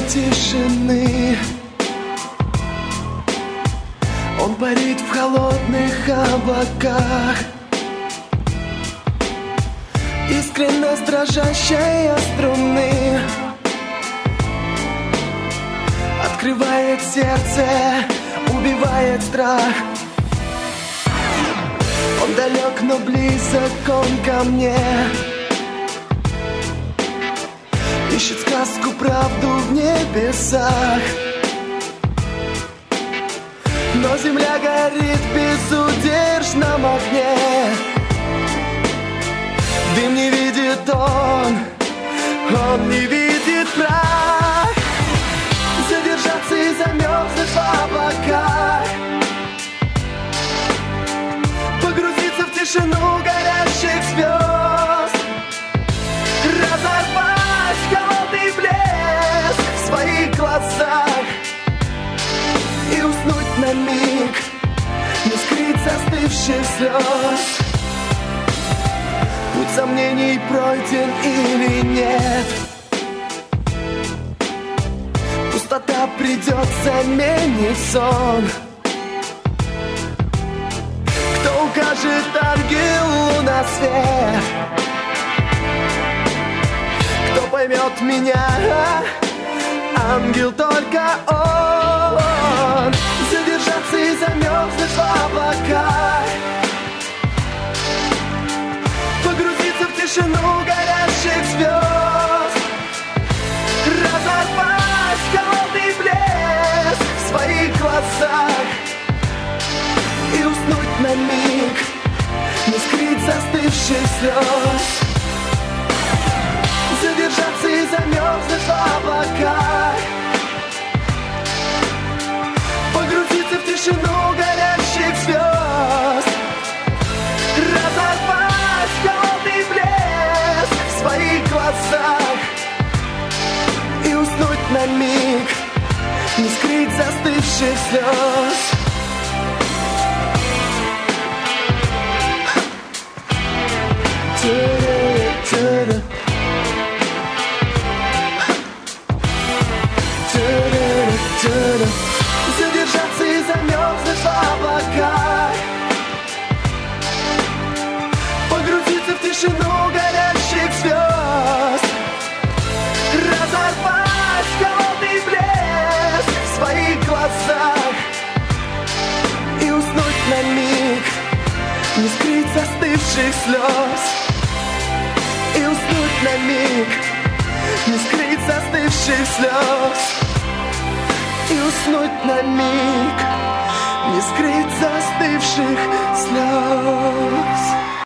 тишины. Он парит в холодных облаках, искренность дрожащей струны открывает сердце, убивает страх. Он далек, но близок он ко мне, ищет сказку, правду в небесах. Но земля горит в безудержном огне. Дым не видит он не видит прах. Задержаться и замерзнуть в облаках, погрузиться в тишину горящих звезд, разорвать холодный блеск в своих глазах и уснуть на миг, не скрыть застывших слез. Путь сомнений пройден или нет, пустота придет, заменит сон. Кто укажет ангелу на свет? Кто поймет меня? Ангел только он. Задержаться и замерзнуть в облаках, погрузиться в тишину горящих звезд, разорвать холодный блеск в своих глазах и уснуть на миг, не скрыть застывших слез. Задержаться и замерзнуть в облаках, погрузиться в тишину горящих звезд, разорвать холодный блеск в своих глазах и уснуть на миг, не скрыть застывших слез. Задержаться и замерзнуть в облаках, погрузиться в тишину горящих звезд, разорвать холодный блеск в своих глазах и уснуть на миг, не скрыть застывших слез. И уснуть на миг, не скрыть застывших слез. И уснуть на миг, не скрыть застывших слез.